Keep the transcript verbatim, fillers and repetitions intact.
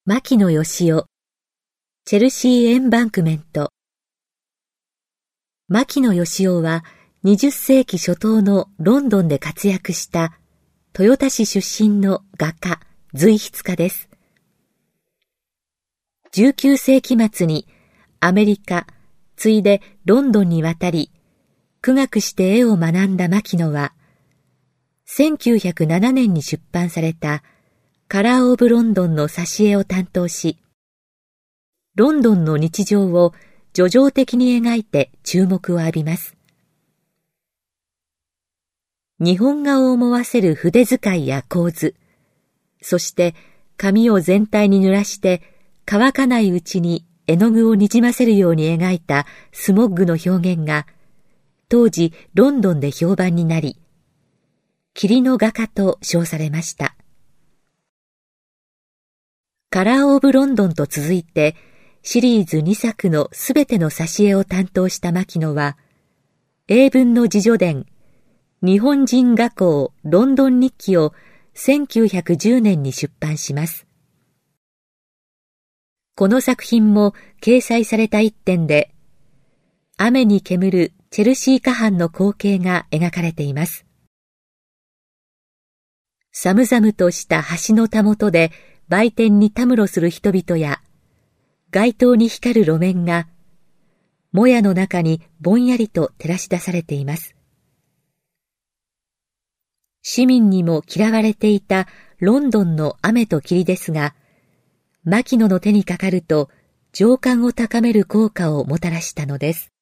牧野義雄、チェルシーエンバンクメント。牧野義雄はにじゅっせいき初頭のロンドンで活躍した豊田市出身の画家、随筆家です。じゅうきゅうせいき末にアメリカ、ついでロンドンに渡り、苦学して絵を学んだ牧野は、せんきゅうひゃくななねんに出版されたカラー・オブ・ロンドンの挿絵を担当し、ロンドンの日常を叙情的に描いて注目を浴びます。日本画を思わせる筆使いや構図、そして紙を全体に濡らして乾かないうちに絵の具をにじませるように描いたスモッグの表現が当時ロンドンで評判になり、霧の画家と称されました。カラー・オブ・ロンドンと続いてシリーズにさくのすべての挿絵を担当した牧野は、英文の自叙伝、日本人画工ロンドン日記をせんきゅうひゃくじゅうねんに出版します。この作品も掲載された一点で、雨に煙るチェルシー河畔の光景が描かれています。寒々とした橋のたもとで売店にたむろする人々や、街灯に光る路面が、もやの中にぼんやりと照らし出されています。市民にも嫌われていたロンドンの雨と霧ですが、牧野の手にかかると情感を高める効果をもたらしたのです。